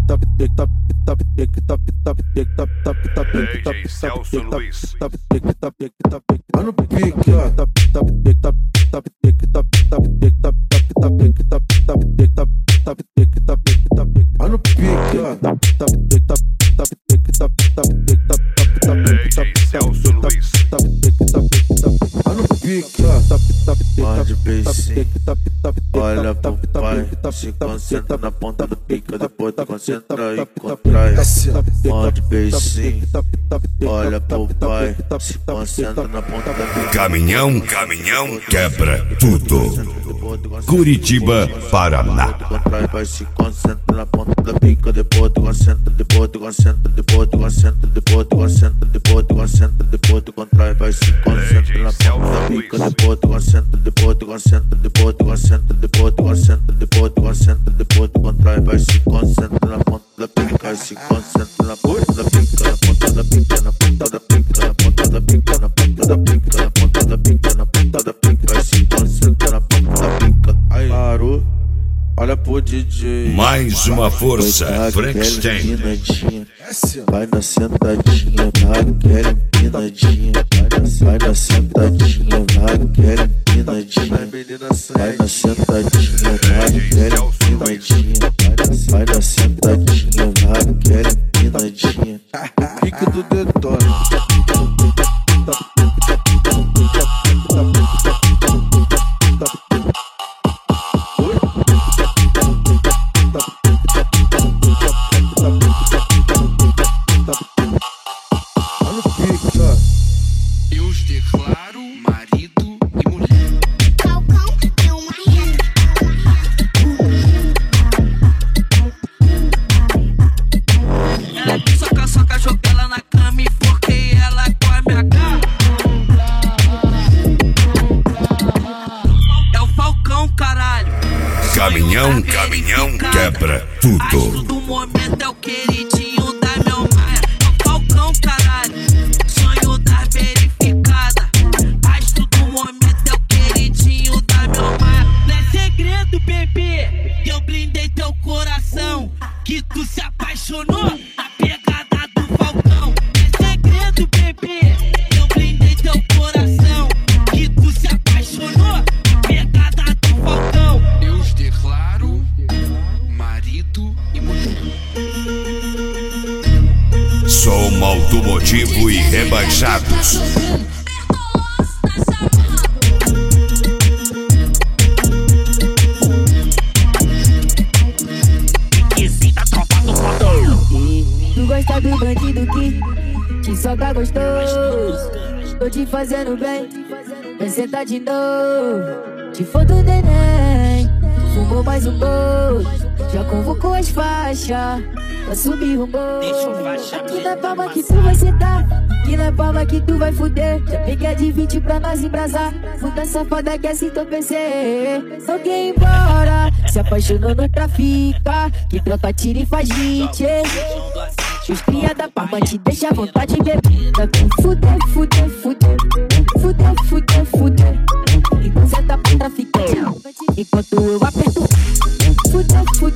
DJ Celso Luiz. Mano pique, ó. Mano pique, ó. DJ Celso Luiz. Mano pique, ó. Pode beicinho, olha pro pai, se concentra na ponta do pico, depois tu concentra e contrai. Pode beicinho, olha pro pai, se concentra na ponta do pico. Caminhão quebra tudo. Curitiba, Paraná. Contrai, vai se concentra na ponta do pico, depois tu concentra, depois tu concentra, depois tu concentra, depois tu concentra, depois tu concentra, depois tu contrai, vai se concentra na ponta do pico, depois tu concentra, depois tu concentra, depois tu concentra, depois tu concentra, depois tu concentra, depois tu contrai, vai se concentra na ponta da pica, vai se concentra na ponta da pica, na ponta da pica, na ponta da pica, na ponta da pica, na ponta da pica, na ponta da pica, na ponta da pica, vai se concentra na ponta da pica. Aí parou, olha pro DJ. Mais uma força, Frankenstein. Vai na sentadinha, vai quer empinadinha. Vai na sentadinha, vai quer empinadinha. Vai na sentadinha, vai quer empinadinha. Vai na sentadinha, vai quer empinadinha. Pique do Detona. Eu os declaro marido e mulher. Falcão é uma renda. Soca, joga ela na cama e forquei ela com a minha cara. É o Falcão, caralho. Caminhão quebra tudo. Astro do momento é o queridinho da meu maia. É o Falcão, caralho. Sonho da verificada. Astro do momento é o queridinho da meu maia. Não é segredo, bebê. Eu blindei teu coração. Que tu se apaixonou na pegada do Falcão. Não é segredo, bebê. Eu blindei teu coração. Que tu se apaixonou na pegada do Falcão. Eu os declaro marido e mulher. Som automotivo e rebaixados. Tu gosta do bandido que soca gostoso. Tô te fazendo bem, vai sentar de novo. Te for do neném, fumou mais um gol. Já convocou as faixas pra subir o morro. Aqui na palma que tu vai sentar, aqui na palma que tu vai fuder. Já peguei a de 20 pra nós embrasar. Puta safada que assim tô pensei. Não quer ir embora, se apaixonou no trafica. Que troca tira e faz hit. Os cria da palma te deixa à vontade bebida. Fuder, fuder, fuder. Fuder, fuder, fuder. Enquanto cê tá pra traficar, enquanto eu aperto. Fuder, fuder.